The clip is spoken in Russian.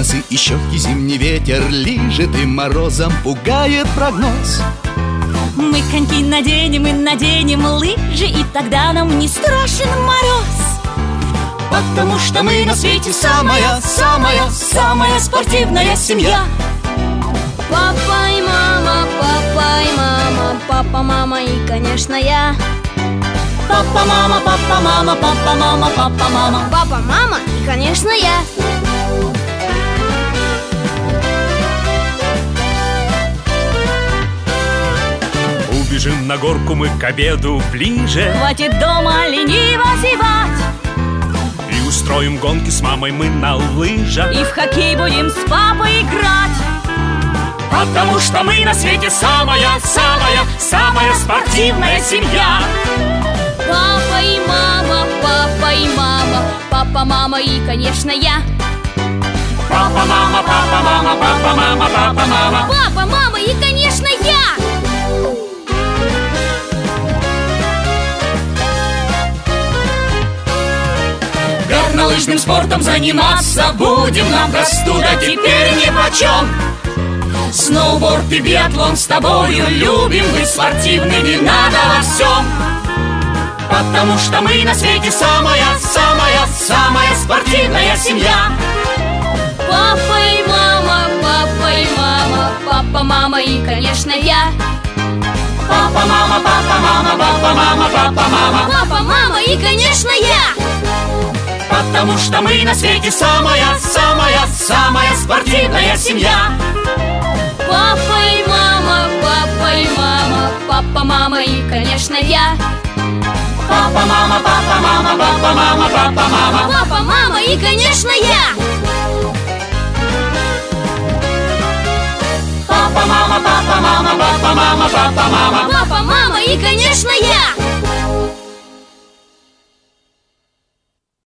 волосы и щеки зимний ветер лижет, и морозом пугает прогноз. Мы коньки наденем и наденем лыжи, и тогда нам не страшен мороз. Потому что мы на свете самая спортивная семья. Папа и мама, папа и мама, папа, мама и, конечно, я. Папа, мама, папа, мама, папа, мама, папа, мама. Папа, мама и, конечно, я. Убежим на горку мы к обеду ближе. Хватит дома лениво зевать. И устроим гонки с мамой мы на лыжах. И в хоккей будем с папой играть. Потому что мы на свете самая спортивная семья. Папа и мама, папа и мама, папа, мама и, конечно, я. Папа, мама, папа, мама, папа, мама, папа, мама. Папа, мама и, конечно, я. Горнолыжным спортом заниматься будем. Нам простуда теперь нипочем. Сноуборд и биатлон с тобою любим. Быть спортивными надо во всем. Потому что мы на свете самая спортивная семья. Папа и мама, папа и мама, папа, мама и, конечно, я. Папа, мама, папа, мама, папа, мама, папа, мама. Папа, мама и, конечно, я. Потому что мы на свете самая спортивная семья. Папа и мама, папа и мама, папа, мама и, конечно, я. Папа, мама, папа, мама, папа, мама, папа, мама. Папа, мама и, конечно, я. Папа, мама, папа, мама, папа, мама, папа, мама. Папа,